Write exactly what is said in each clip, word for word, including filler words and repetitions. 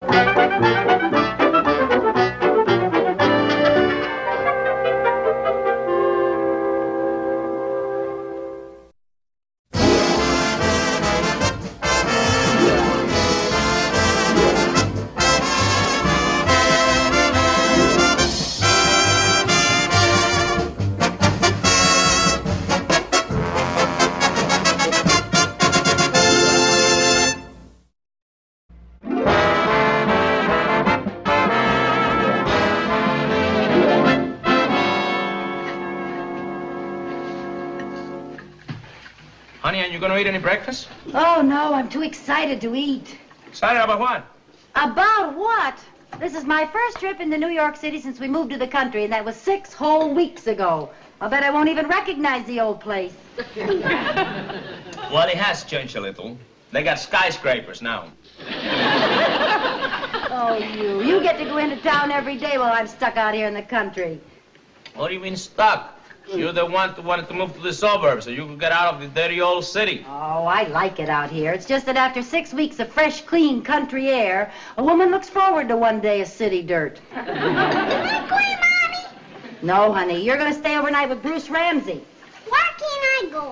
Honey, aren't you going to eat any breakfast? Oh, no, I'm too excited to eat. Excited about what? About what? This is my first trip into New York City since we moved to the country, and that was six whole weeks ago. I'll bet I won't even recognize the old place. Well, it has changed a little. They got skyscrapers now. Oh, you. You get to go into town every day while I'm stuck out here in the country. What do you mean stuck? You're the one who wanted to move to the suburbs so you could get out of the dirty old city. Oh, I like it out here. It's just that after six weeks of fresh, clean country air, a woman looks forward to one day of city dirt. Can I go, Mommy? No, honey. You're going to stay overnight with Bruce Ramsey. Why can't I go?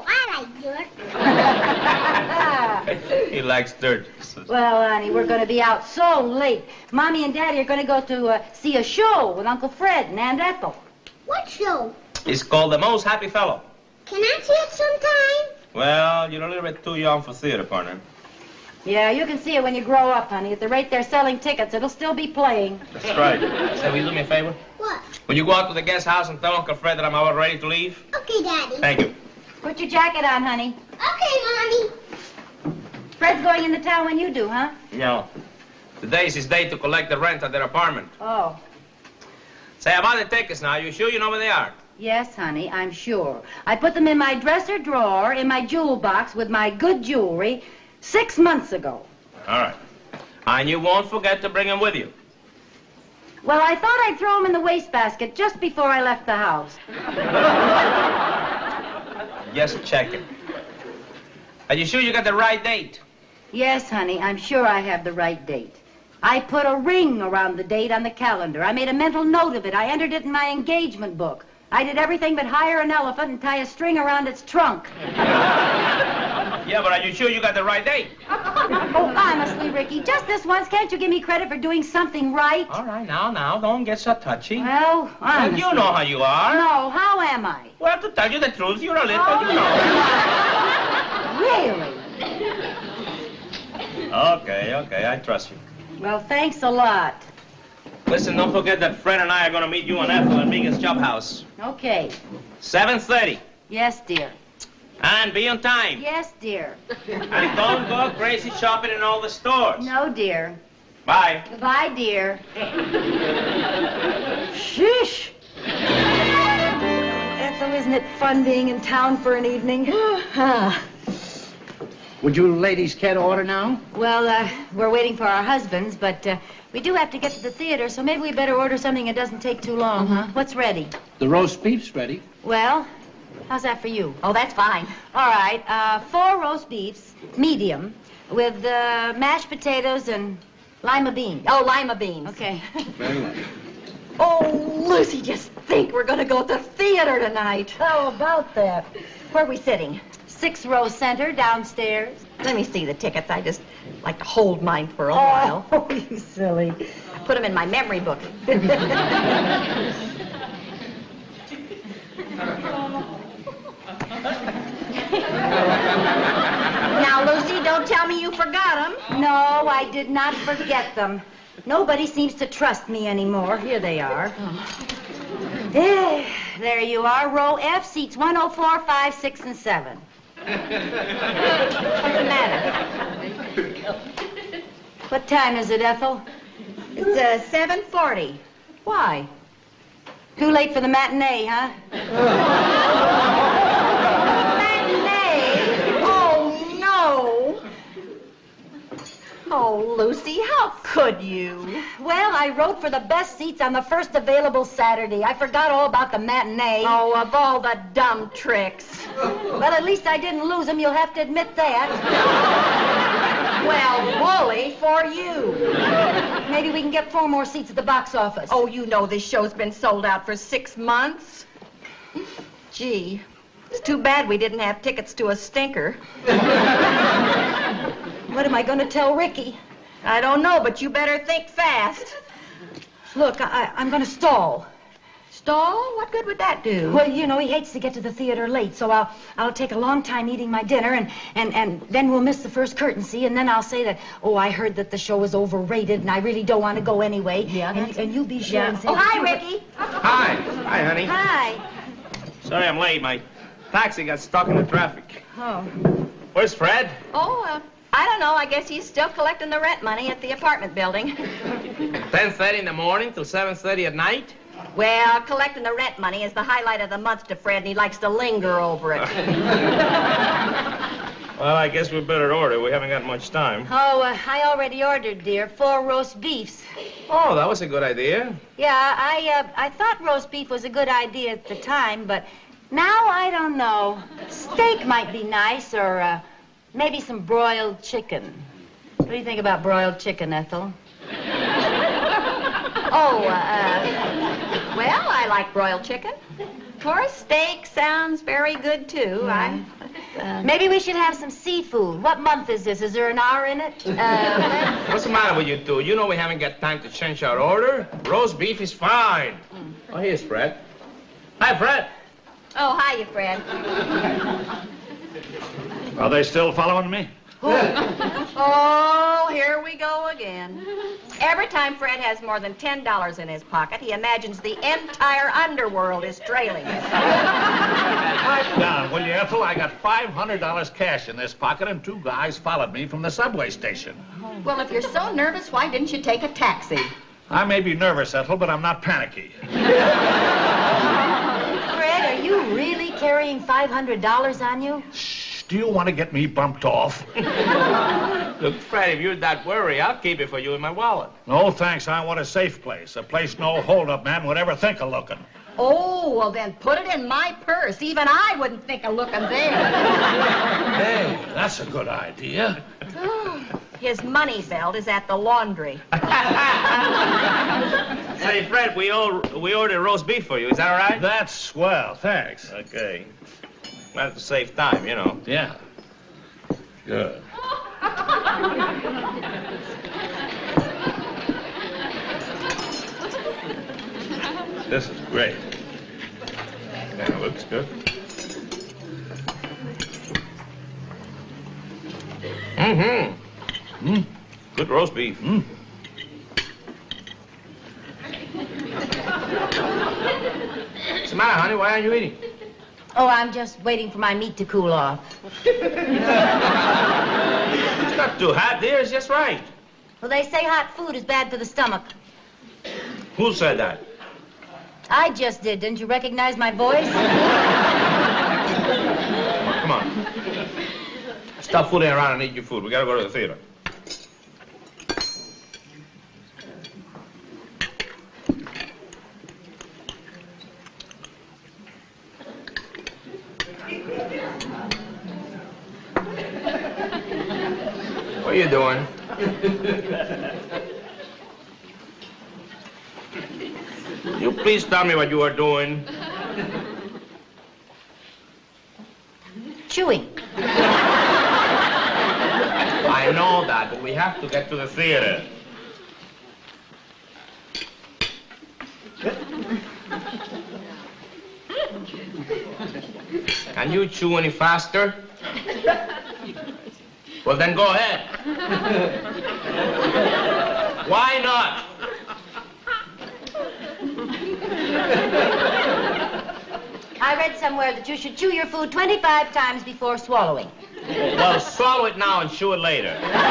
I like dirt. He likes dirt. Well, honey, we're going to be out so late. Mommy and Daddy are going to go to uh, see a show with Uncle Fred and Aunt Ethel. What show? It's called The Most Happy Fellow. Can I see it sometime? Well, you're a little bit too young for theater, partner. Yeah, you can see it when you grow up, honey. At the rate they're selling tickets, it'll still be playing. That's right. Say, will you do me a favor? What? Will you go out to the guest house and tell Uncle Fred that I'm about ready to leave? Okay, Daddy. Thank you. Put your jacket on, honey. Okay, Mommy. Fred's going into town when you do, huh? No. Today's his day to collect the rent of their apartment. Oh. Say, about the tickets now. You sure you know where they are? Yes, honey, I'm sure. I put them in my dresser drawer in my jewel box with my good jewelry six months ago. All right. And you won't forget to bring them with you. Well, I thought I'd throw them in the wastebasket just before I left the house. Just checking. Are you sure you got the right date? Yes, honey, I'm sure I have the right date. I put a ring around the date on the calendar. I made a mental note of it. I entered it in my engagement book. I did everything but hire an elephant and tie a string around its trunk. Yeah, but are you sure you got the right date? Oh, honestly, Ricky, just this once, can't you give me credit for doing something right? All right, now, now, don't get so toucy. Well, honestly. Well, you know how you are. No, how am I? Well, to tell you the truth, you're a little, Oh, you know. Really? Okay, okay, I trust you. Well, thanks a lot. Listen, don't forget that Fred and I are going to meet you on Ethel at Megan's Chop House. Okay. seven thirty. Yes, dear. And be on time. Yes, dear. And don't go crazy shopping in all the stores. No, dear. Bye. Goodbye, dear. Shush. Ethel, isn't it fun being in town for an evening? Would you ladies care to order now? Well, uh, we're waiting for our husbands, but uh, we do have to get to the theater, so maybe we better order something that doesn't take too long, huh? What's ready? The roast beef's ready. Well, how's that for you? Oh, that's fine. All right, uh, four roast beefs, medium, with uh, mashed potatoes and lima beans. Oh, lima beans. Okay. Very well. Oh, Lucy, just think we're going to go to the theater tonight. How about that? Where are we sitting? Six row center downstairs. Let me see the tickets. I just like to hold mine for a while. Oh, you silly. I put them in my memory book. Now, Lucy, don't tell me you forgot them. No, I did not forget them. Nobody seems to trust me anymore. Here they are. There, there you are, row F, seats one oh four, five, six, and seven. What's the matter? What time is it, Ethel? It's uh, seven forty. Why? Too late for the matinee, huh? Matinee? Oh, no. Oh, Lucy, how could you? Well, I wrote for the best seats on the first available Saturday. I forgot all about the matinee. Oh, of all the dumb tricks. Well, at least I didn't lose them. You'll have to admit that. Well, Wooly, for you. Maybe we can get four more seats at the box office. Oh, you know this show's been sold out for six months. Gee, it's too bad we didn't have tickets to a stinker. What am I going to tell Ricky? I don't know, but you better think fast. Look, I, I'm going to stall. Stall? What good would that do? Well, you know, he hates to get to the theater late, so I'll I'll take a long time eating my dinner, and, and, and then we'll miss the first curtain, see, and then I'll say that, oh, I heard that the show is overrated, and I really don't want to go anyway. Yeah, and, and you be sure yeah. and say... Oh, hi, Ricky. Hi. Hi, honey. Hi. Sorry I'm late. My taxi got stuck in the traffic. Oh. Where's Fred? Oh, uh, I don't know. I guess he's still collecting the rent money at the apartment building. ten thirty in the morning till seven thirty at night? Well, collecting the rent money is the highlight of the month to Fred, and he likes to linger over it. Well, I guess we better order. We haven't got much time. Oh, uh, I already ordered, dear, four roast beefs. Oh, that was a good idea. Yeah, I, uh, I thought roast beef was a good idea at the time, but now I don't know. Steak might be nice, or uh, maybe some broiled chicken. What do you think about broiled chicken, Ethel? Oh, uh, well, I like broiled chicken. Of course, steak sounds very good, too. Yeah. I, uh, Maybe we should have some seafood. What month is this? Is there an R in it? Uh, What's the matter with you two? You know we haven't got time to change our order. Roast beef is fine. Mm. Oh, here's Fred. Hi, Fred. oh, hiya, Fred. Are they still following me? Oh, here we go again. Every time Fred has more than ten dollars in his pocket, he imagines the entire underworld is trailing him. Pipe down, will you, Ethel? I got five hundred dollars cash in this pocket, and two guys followed me from the subway station. Well, if you're so nervous, why didn't you take a taxi? I may be nervous, Ethel, but I'm not panicky. Fred, are you really carrying five hundred dollars on you? Shh, do you want to get me bumped off? Look, Fred, if you're that worried, I'll keep it for you in my wallet. No, thanks. I want a safe place. A place no hold-up man would ever think of looking. Oh, well, then put it in my purse. Even I wouldn't think of looking there. Hey, that's a good idea. His money belt is at the laundry. Say, Fred, we all we ordered roast beef for you. Is that all right? That's swell, thanks. Okay. Might have to save time, you know. Yeah. Good. This is great. Yeah, looks good. Mm-hmm. Mm. Good roast beef. Mm. What's the matter, honey? Why aren't you eating? Oh, I'm just waiting for my meat to cool off. It's not too hot, dear. It's just right. Well, they say hot food is bad for the stomach. Who said that? I just did. Didn't you recognize my voice? Come on. Stop fooling around and eat your food. We gotta go to the theater. What are you doing? You please tell me what you are doing. Chewing. I know that, but we have to get to the theater. Can you chew any faster? Well, then go ahead. Why not? I read somewhere that you should chew your food twenty-five times before swallowing. Well, swallow it now and chew it later.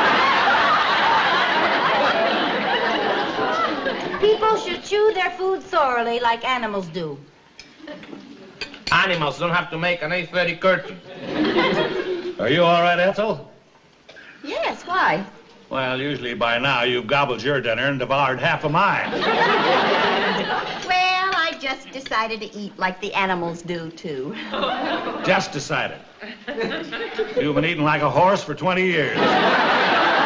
People should chew their food thoroughly like animals do. Animals don't have to make an eight thirty curtain. Are you all right, Ethel? Yes, why? Well, usually by now you've gobbled your dinner and devoured half of mine. Well, I just decided to eat like the animals do, too. Just decided. You've been eating like a horse for twenty years.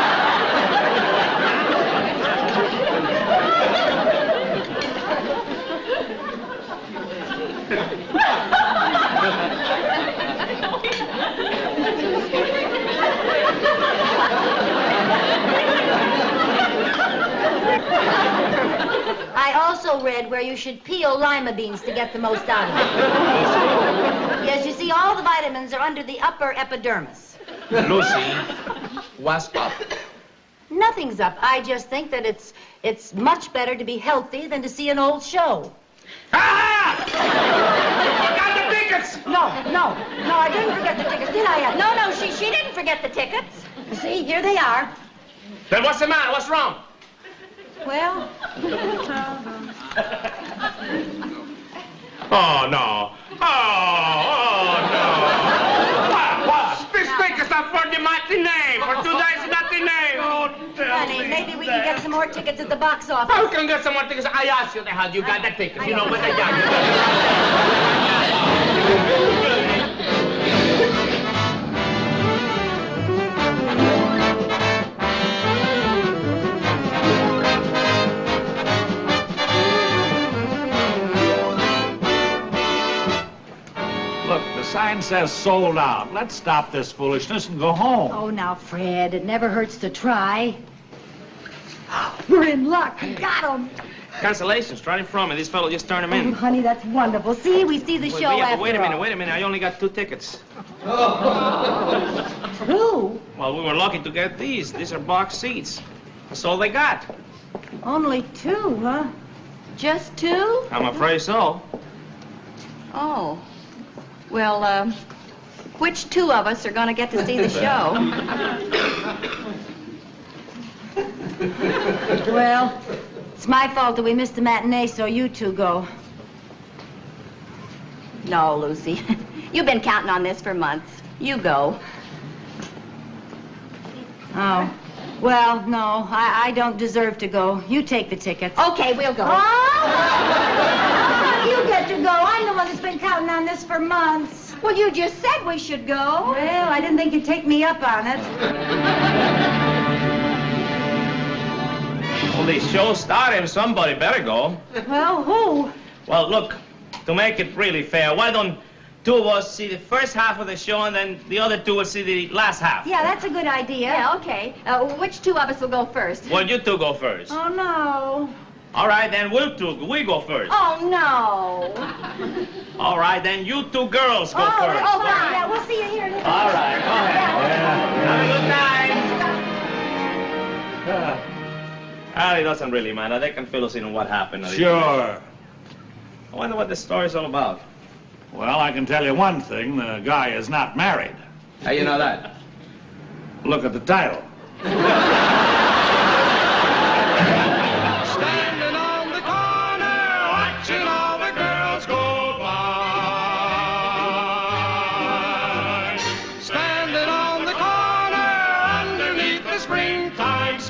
I also read where you should peel lima beans to get the most out of it. Yes, you see, all the vitamins are under the upper epidermis. Lucy, what's up? Nothing's up. I just think that it's it's much better to be healthy than to see an old show. Ah! I got the tickets! No, no, no, I didn't forget the tickets, did I? No, no, she, she didn't forget the tickets. See, here they are. Then what's the matter? What's wrong? Well, Oh, no. Oh, oh, no. What? What? These tickets are for the matinee, for today's matinee. Oh, tell honey, me maybe we that. can get some more tickets at the box office. How can get some more tickets? I asked you, how you got the tickets? You know what I got. Look, the sign says sold out. Let's stop this foolishness and go home. Oh, now, Fred, it never hurts to try. We're in luck. We got them. Cancellations, right in front of me. This fellow just turned them Oh, in. honey, that's wonderful. See, we see the Wait, show yeah, after but wait a minute, all. wait a minute. I only got two tickets. Two? Well, we were lucky to get these. These are box seats. That's all they got. Only two, huh? Just two? I'm afraid so. Oh. Well, um, which two of us are going to get to see the show? Well, it's my fault that we missed the matinee, so you two go. No, Lucy. You've been counting on this for months. You go. Oh. Well, no, I, I don't deserve to go. You take the tickets. Okay, we'll go. Oh! You get to go. I'm the one that's been counting on this for months. Well, you just said we should go. Well, I didn't think you'd take me up on it. Well, the show started. Somebody better go. Well, who? Well, look, to make it really fair, why don't two of us see the first half of the show and then the other two will see the last half? Yeah, that's a good idea. Yeah, okay. Uh, which two of us will go first? Well, you two go first. Oh, no. All right, then we'll two, we go first. Oh, no. All right, then you two girls go oh, first. that's fine. Yeah, we'll see you here. All right, go ahead. Have a good night. Ah, it doesn't really matter. They can fill us in on what happened. Sure. I wonder what the story's all about. Well, I can tell you one thing. The guy is not married. How you know that? Look at the title. Standing on the corner, watching all the girls go by. Standing on the corner, underneath the springtime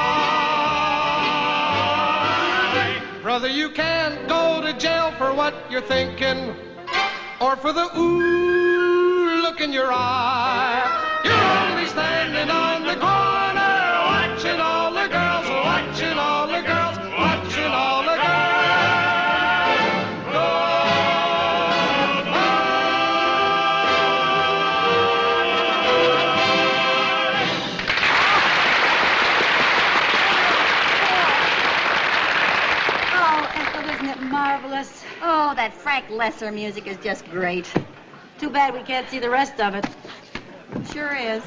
sky. Brother, you can't go to jail for what you're thinking, or for the ooh look in your eye. You're only standing on the corner, watching all the girls, watching all the girls, watching all the girls go by. Oh, Ethel, isn't it marvelous? Oh, that Frank Lesser music is just great. Too bad we can't see the rest of it. Sure is.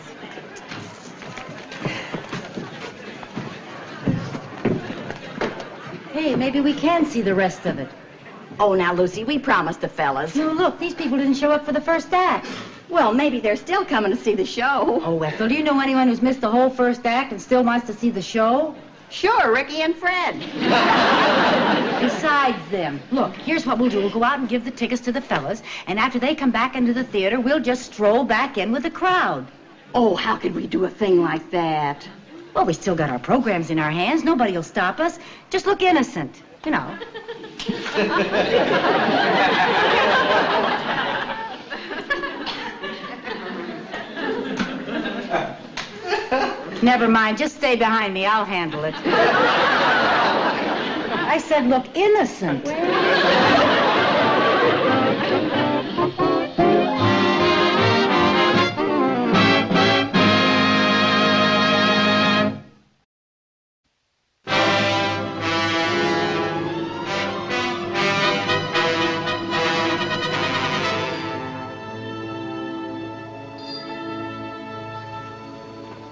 Hey, maybe we can see the rest of it. Oh, now, Lucy, we promised the fellas. No, look, these people didn't show up for the first act. Well, maybe they're still coming to see the show. Oh, Ethel, do you know anyone who's missed the whole first act and still wants to see the show? Sure, Ricky and Fred. Besides them, look, here's what we'll do. We'll go out and give the tickets to the fellas, and after they come back into the theater, we'll just stroll back in with the crowd. Oh, how could we do a thing like that? Well, we still got our programs in our hands. Nobody will stop us. Just look innocent, you know. Never mind. Just stay behind me. I'll handle it. I said look innocent.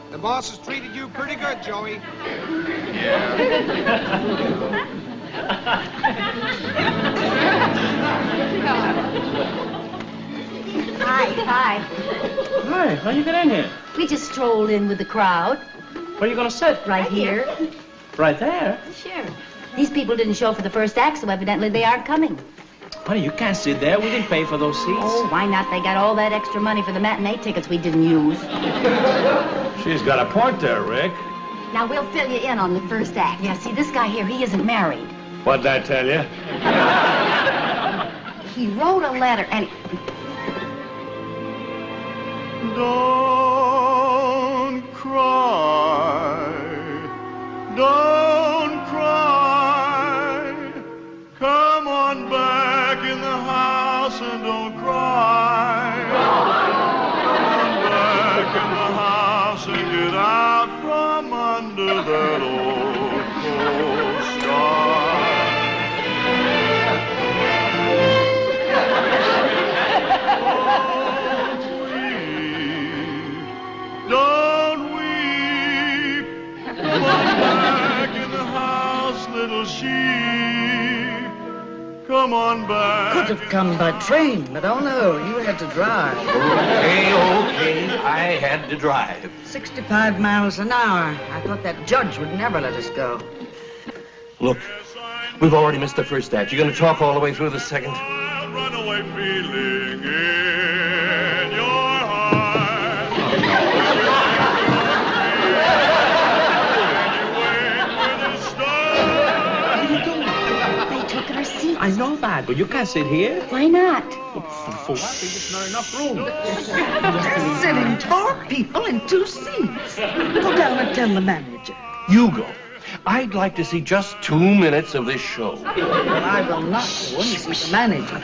The boss has treated you pretty good, Joey. Hi, hi. Hi, how you get in here? We just strolled in with the crowd. Where are you gonna sit? Right here. Right there? Sure. These people didn't show for the first act, so evidently they aren't coming. Honey, you can't sit there. We didn't pay for those seats. Oh, why not? They got all that extra money for the matinee tickets we didn't use. She's got a point there, Rick. Now, we'll fill you in on the first act. Yeah, see, this guy here, he isn't married. What'd I tell you? He wrote a letter, and... Don't cry, don't cry. Come on back in the house and don't cry. Come back in the house and get out from under that old cold sky. Don't weep. Come back in the house, little sheep. Come on back. Could have come by train, but oh no, you had to drive. Okay, okay, I had to drive. sixty-five miles an hour. I thought that judge would never let us go. Look, we've already missed the first act. You're going to talk all the way through the second? Runaway feeling in your heart. They took our seats. I know that, but you can't sit here. Why not? For, for what? There's not enough room. They're sitting four people in two seats. Go down and tell the manager. You go. I'd like to see just two minutes of this show. Well, I will not go and see the manager.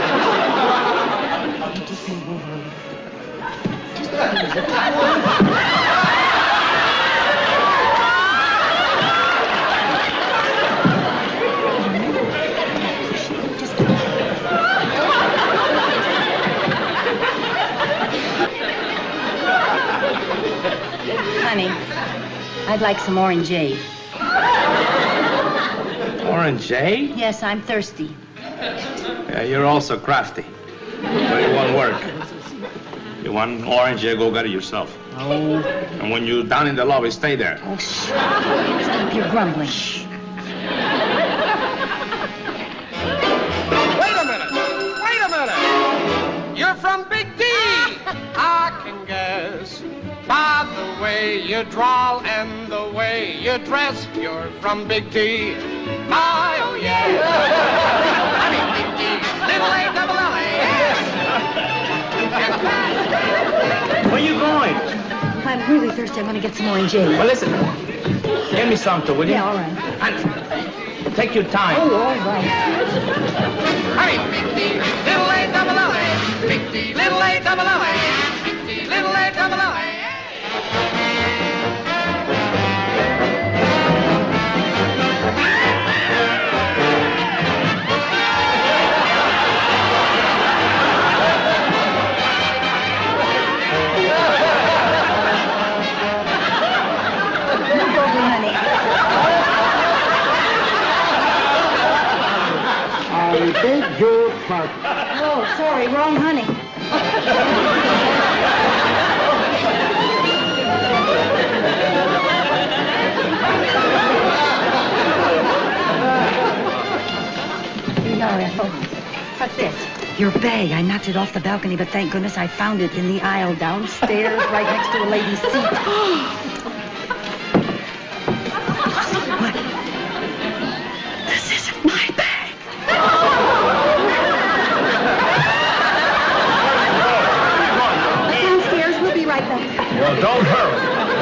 Honey, I'd like some orangeade. Orangeade? Yes, I'm thirsty. Yeah, you're also crafty. But it won't work. You want orangeade, go get it yourself. Oh. And when you're down in the lobby, stay there. Oh, shh. Stop your grumbling. Shh. Wait a minute. Wait a minute. You're from Big D. I can guess. By the way you drawl and the way you dress, you're from Big D. My, oh yeah. I mean Big D. Little A double L A. Where you going? I'm really thirsty. I'm going to get some orangeade. Well, listen. Give me something, will you? Yeah, all right. And take your time. Oh, all right. I mean Big D. Little A double L A. Big D. Little A double L A. Big D. Little A double L A. I beg your pardon. Oh, sorry, wrong honey. Here you are, Ethel. What's this? Your bag. I knocked it off the balcony, but thank goodness I found it in the aisle downstairs, right next to a lady's seat. What? This isn't my bag. Downstairs. We'll be right back. Well, don't hurry.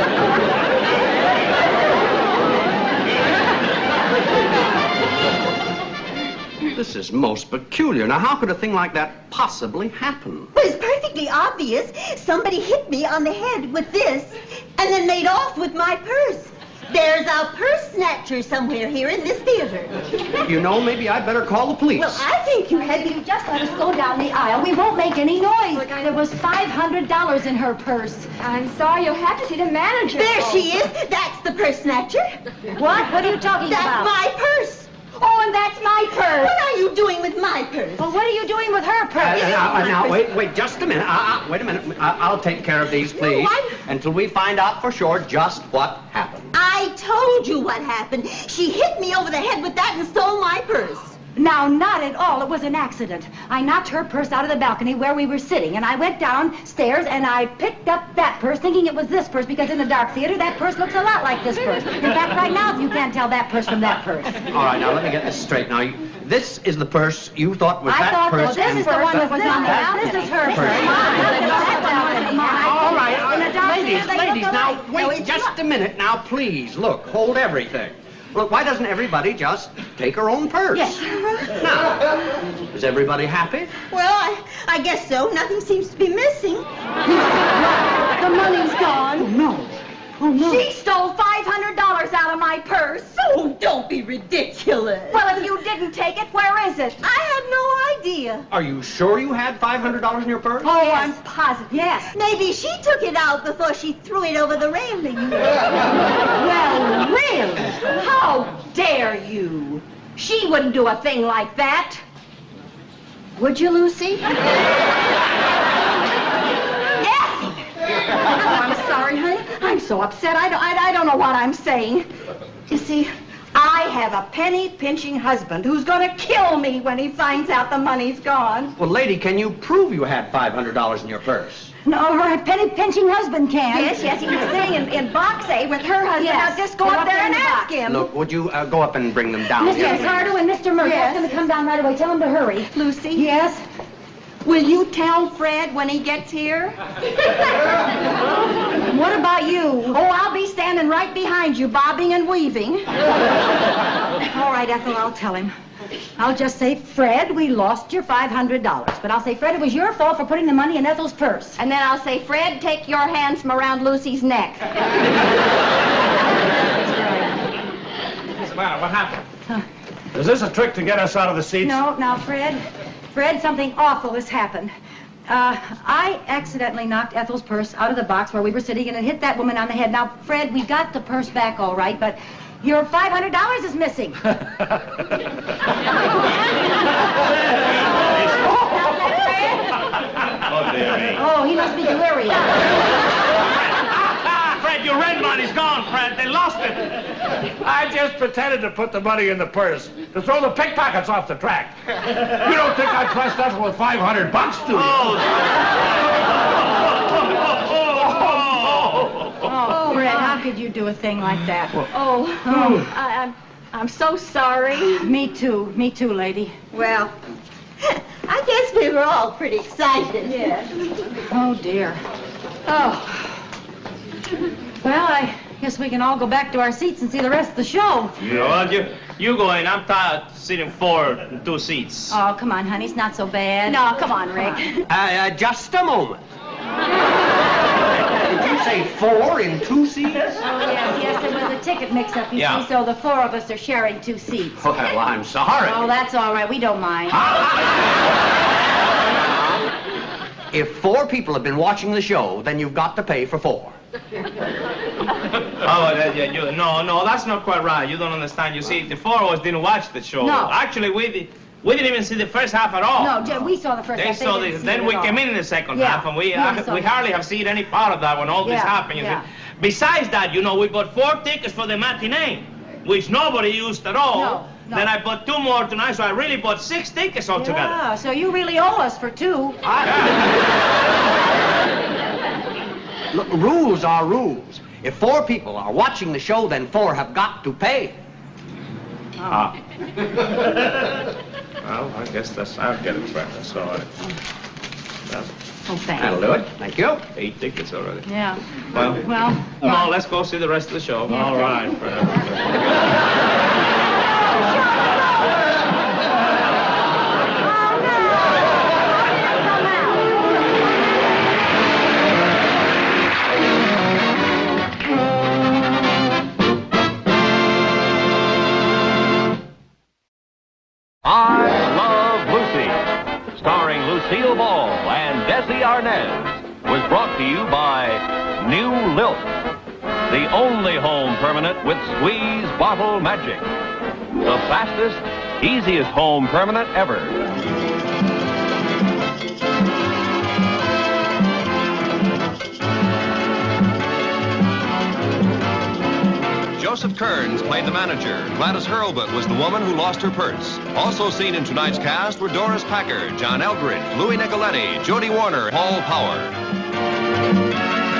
This is most peculiar. Now, how could a thing like that possibly happen? Well, it's perfectly obvious. Somebody hit me on the head with this and then made off with my purse. There's a purse snatcher somewhere here in this theater. You know, maybe I'd better call the police. Well, I think you had. You just let us go down the aisle. We won't make any noise. There was five hundred dollars in her purse. I'm sorry, you'll have to see the manager. There she is. That's the purse snatcher. What? What are you talking That's about? my purse. Oh, and that's my purse. What are you doing with my purse? Well, what are you doing with her Uh, purse? now, uh, now, wait, wait, just a minute. Uh, uh, wait a minute. Uh, I'll take care of these, please, No, I'm- until we find out for sure just what happened. I told you what happened. She hit me over the head with that and stole my purse. Now, not at all. It was an accident. I knocked her purse out of the balcony where we were sitting, and I went downstairs and I picked up that purse, thinking it was this purse, because in the dark theater, that purse looks a lot like this purse. In fact, right now, you can't tell that purse from that purse. All right, now let me get this straight. Now, you, this is the purse you thought was I that thought purse. that this and is the one that was on the that- balcony. This is her purse. All right, all In the right, dark ladies, theater, they ladies, look now, alike. wait No, it's just not. a minute. Now, please, look, hold everything. Look, why doesn't everybody just take her own purse? Yes. Now, is everybody happy? Well, I, I guess so. Nothing seems to be missing. The money's gone. Oh, no. Oh, no. She stole five hundred dollars out of my purse. Oh, don't be ridiculous. Well, if you didn't take it, where is it? I have no idea. Are you sure you had five hundred dollars in your purse? Oh, I'm positive. Yes. Maybe she took it out before she threw it over the railing. Well, really? How dare you? She wouldn't do a thing like that. Would you, Lucy? Effie! Oh, I'm sorry, honey. I'm so upset. I don't, I, I don't know what I'm saying. You see, I have a penny-pinching husband who's going to kill me when he finds out the money's gone. Well, lady, can you prove you had five hundred dollars in your purse? No, her penny-pinching husband can. Yes, yes, he was sitting in, in box A with her husband. Yes. Now just go Go up up there there and in the ask box. him. Look, would you uh, go up and bring them down? Mister here? Carter and Mister Murphy, Yes. ask them to come down right away. Tell them to hurry. Lucy? Yes? Will you tell Fred when he gets here? What about you? Oh, I'll be standing right behind you, bobbing and weaving. All right, Ethel, I'll tell him. I'll just say, Fred, we lost your five hundred dollars. But I'll say, Fred, it was your fault for putting the money in Ethel's purse. And then I'll say, Fred, take your hands from around Lucy's neck. What's the matter? What happened? Is this a trick to get us out of the seats? No, now, Fred, Fred, something awful has happened. Uh, I accidentally knocked Ethel's purse out of the box where we were sitting, and it hit that woman on the head. Now, Fred, we got the purse back all right, but your five hundred dollars is missing. Oh, dear me. Oh, he must be delirious. Fred, your red money's gone, Fred. They lost it. I just pretended to put the money in the purse to throw the pickpockets off the track. You don't think I trust Ethel with five hundred bucks, do you? Oh, Fred, how could you do a thing like that? Oh, oh I, I'm, I'm so sorry. Me too. Me too, lady. Well, I guess we were all pretty excited. Yes. Oh, dear. Oh. Well, I guess we can all go back to our seats and see the rest of the show. Yeah, well, you, you go in. I'm tired of sitting four in two seats. Oh, come on, honey. It's not so bad. No, come on, Rick. Uh, uh, just a moment. Did you say four in two seats? Oh, yes, yes, there was a ticket mix-up, you Yeah. see, so the four of us are sharing two seats. Well, I'm sorry. Oh, that's all right. We don't mind. If four people have been watching the show, then you've got to pay for four. Oh, that, yeah, you, no, no, that's not quite right. You don't understand. You see, the four of us didn't watch the show. No. Actually, we did, we didn't even see the first half at all. No, Jen, we saw the first They half. saw didn't the, see then it we at came all. in in the second Yeah. half, and we Yeah, uh, we saw we that. hardly have seen any part of that when all this Yeah, happened. You yeah. see. Besides that, you know, we bought four tickets for the matinee, which nobody used at all. No, no. Then I bought two more tonight, so I really bought six tickets altogether. Yeah, so you really owe us for two. Look, rules are rules. If four people are watching the show, then four have got to pay. Ah. Well, I guess that's, I'll get it, Fred. That's all right. That's Oh, thank That'll do it. Thank you. eight tickets already. Yeah. Well, Well, come on, let's go see the rest of the show. All right, Fred. Lucille Ball and Desi Arnaz was brought to you by New Lilt, the only home permanent with squeeze bottle magic. The fastest, easiest home permanent ever. Joseph Kearns played the manager. Gladys Hurlbut was the woman who lost her purse. Also seen in tonight's cast were Doris Packard, John Eldridge, Louis Nicoletti, Jody Warner, Paul Power.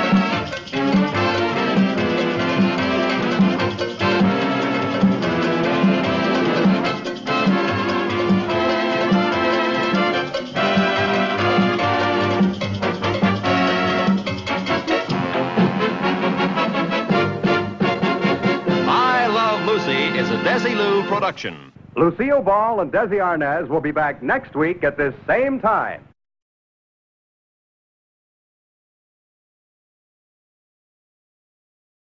Is a Desilu production. Lucille Ball and Desi Arnaz will be back next week at this same time.